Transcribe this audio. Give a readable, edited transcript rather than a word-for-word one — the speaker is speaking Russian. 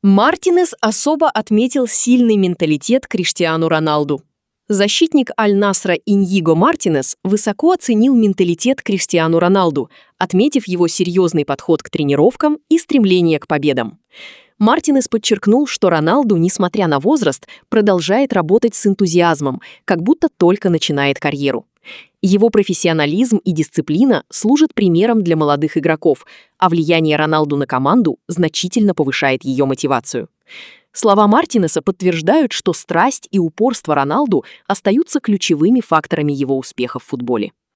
Мартинес особо отметил сильный менталитет Криштиану Роналду. Защитник Аль-Насра Иньиго Мартинес высоко оценил менталитет Криштиану Роналду, отметив его серьезный подход к тренировкам и стремление к победам. Мартинес подчеркнул, что Роналду, несмотря на возраст, продолжает работать с энтузиазмом, как будто только начинает карьеру. Его профессионализм и дисциплина служат примером для молодых игроков, а влияние Роналду на команду значительно повышает ее мотивацию. Слова Мартинеса подтверждают, что страсть и упорство Роналду остаются ключевыми факторами его успеха в футболе.